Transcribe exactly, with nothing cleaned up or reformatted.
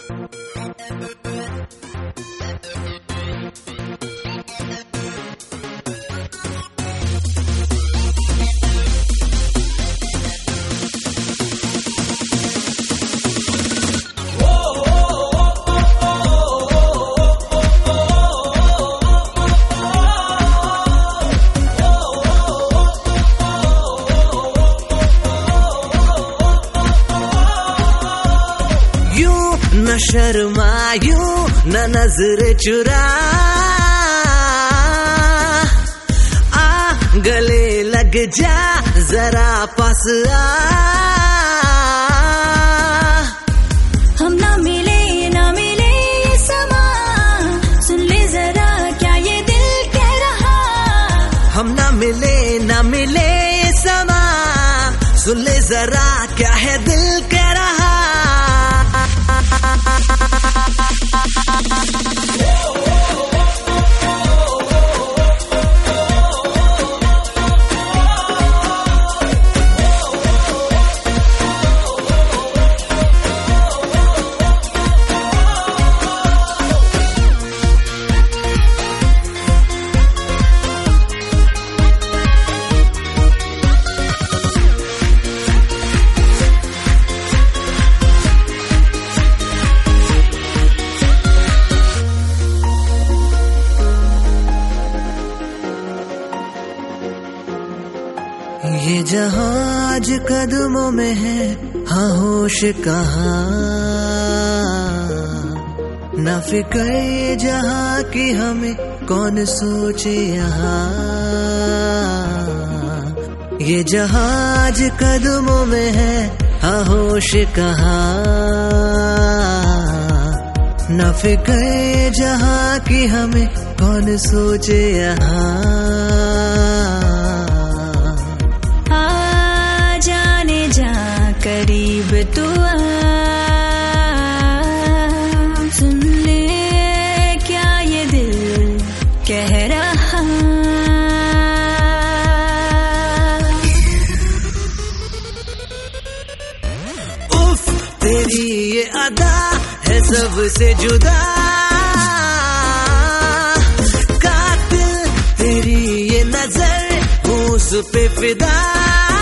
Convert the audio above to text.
न शर्मायूं न नजर चुरा, आ गले लग जा जरा पास आ। हम ना मिले ना मिले समा, सुन ले जरा क्या ये दिल कह रहा। हम ना मिले ना मिले समा, सुन ले जरा क्या है दिल कह रहा। ये जहाज कदमों में है, हाँ होश कहाँ, न फिक्र ये जहाँ की हमें कौन सोचे यहाँ। ये जहाज कदमों में है, हाँ होश कहाँ, न फिक्र ये जहाँ की हमें कौन सोचे यहाँ। करीब तू आ, सुन ले क्या ये दिल कह रहा। उफ तेरी ये अदा है सबसे जुदा, कातिल तेरी ये नजर उस पे फिदा।